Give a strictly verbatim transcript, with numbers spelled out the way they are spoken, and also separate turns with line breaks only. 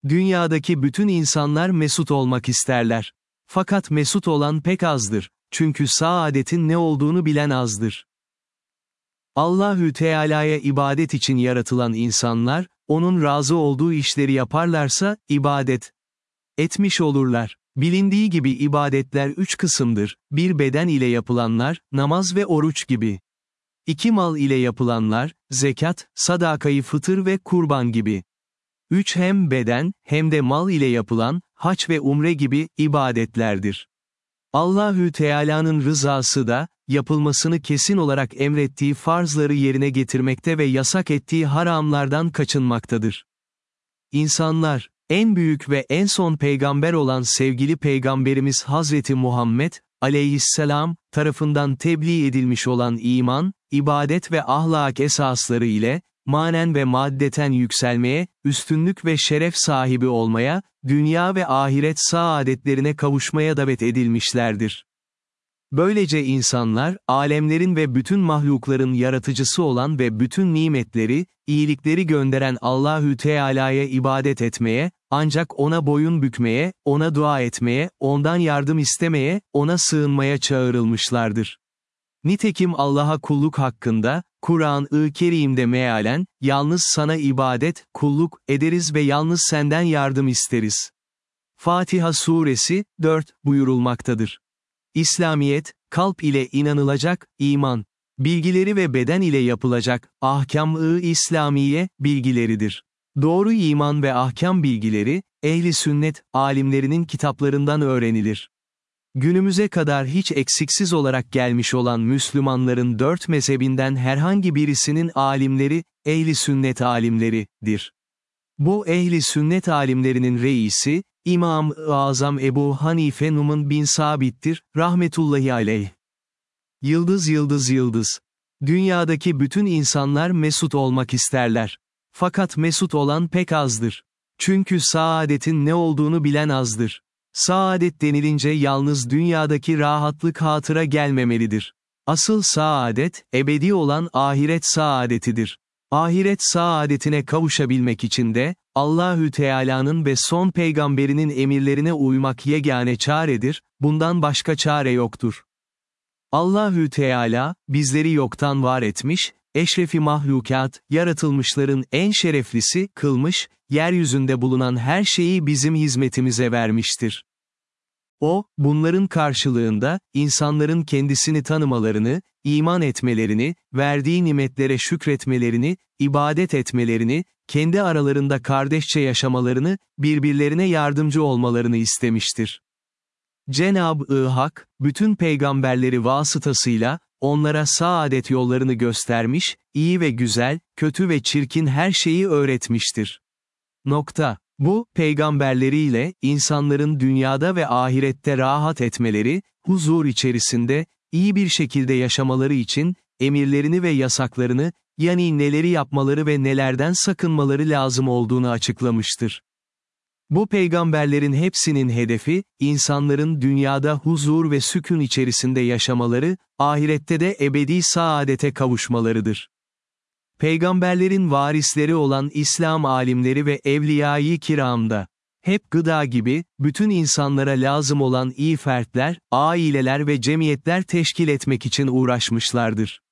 Dünyadaki bütün insanlar mesut olmak isterler. Fakat mesut olan pek azdır, çünkü saadetin ne olduğunu bilen azdır. Allahü Teala'ya ibadet için yaratılan insanlar, onun razı olduğu işleri yaparlarsa, ibadet etmiş olurlar. Bilindiği gibi ibadetler üç kısımdır: bir beden ile yapılanlar, namaz ve oruç gibi. İki mal ile yapılanlar, zekat, sadakayı fıtır ve kurban gibi. Üç hem beden, hem de mal ile yapılan, hac ve umre gibi, ibadetlerdir. Allahü Teala'nın rızası da, yapılmasını kesin olarak emrettiği farzları yerine getirmekte ve yasak ettiği haramlardan kaçınmaktadır. İnsanlar, en büyük ve en son peygamber olan sevgili Peygamberimiz Hazreti Muhammed, aleyhisselam, tarafından tebliğ edilmiş olan iman, ibadet ve ahlak esasları ile, manen ve maddeten yükselmeye, üstünlük ve şeref sahibi olmaya, dünya ve ahiret saadetlerine kavuşmaya davet edilmişlerdir. Böylece insanlar, alemlerin ve bütün mahlukların yaratıcısı olan ve bütün nimetleri, iyilikleri gönderen Allahü Teala'ya ibadet etmeye, ancak ona boyun bükmeye, ona dua etmeye, ondan yardım istemeye, ona sığınmaya çağrılmışlardır. Nitekim Allah'a kulluk hakkında, Kur'an-ı Kerim'de mealen, yalnız sana ibadet, kulluk ederiz ve yalnız senden yardım isteriz. Fatiha Suresi, dört, buyurulmaktadır. İslamiyet, kalp ile inanılacak, iman, bilgileri ve beden ile yapılacak, ahkam-ı İslamiye, bilgileridir. Doğru iman ve ahkam bilgileri, ehli sünnet, alimlerinin kitaplarından öğrenilir. Günümüze kadar hiç eksiksiz olarak gelmiş olan Müslümanların dört mezhebinden herhangi birisinin alimleri, ehli sünnet alimleridir. Bu ehli sünnet alimlerinin reisi, İmam-ı Azam Ebu Hanife Numan bin Sabit'tir, rahmetullahi aleyh. Yıldız yıldız yıldız. Dünyadaki bütün insanlar mesut olmak isterler. Fakat mesut olan pek azdır. Çünkü saadetin ne olduğunu bilen azdır. Saadet denilince yalnız dünyadaki rahatlık hatıra gelmemelidir. Asıl saadet, ebedi olan ahiret saadetidir. Ahiret saadetine kavuşabilmek için de, Allahü Teala'nın ve son peygamberinin emirlerine uymak yegane çaredir, bundan başka çare yoktur. Allahü Teala, bizleri yoktan var etmiş, eşrefi mahlukat, yaratılmışların en şereflisi, kılmış, yeryüzünde bulunan her şeyi bizim hizmetimize vermiştir. O, bunların karşılığında, insanların kendisini tanımalarını, iman etmelerini, verdiği nimetlere şükretmelerini, ibadet etmelerini, kendi aralarında kardeşçe yaşamalarını, birbirlerine yardımcı olmalarını istemiştir. Cenab-ı Hak, bütün peygamberleri vasıtasıyla, onlara saadet yollarını göstermiş, iyi ve güzel, kötü ve çirkin her şeyi öğretmiştir. Nokta. Bu, peygamberleriyle, insanların dünyada ve ahirette rahat etmeleri, huzur içerisinde, iyi bir şekilde yaşamaları için, emirlerini ve yasaklarını, yani neleri yapmaları ve nelerden sakınmaları lazım olduğunu açıklamıştır. Bu peygamberlerin hepsinin hedefi, insanların dünyada huzur ve sükun içerisinde yaşamaları, ahirette de ebedi saadete kavuşmalarıdır. Peygamberlerin varisleri olan İslam alimleri ve evliya-i kiramda, hep gıda gibi, bütün insanlara lazım olan iyi fertler, aileler ve cemiyetler teşkil etmek için uğraşmışlardır.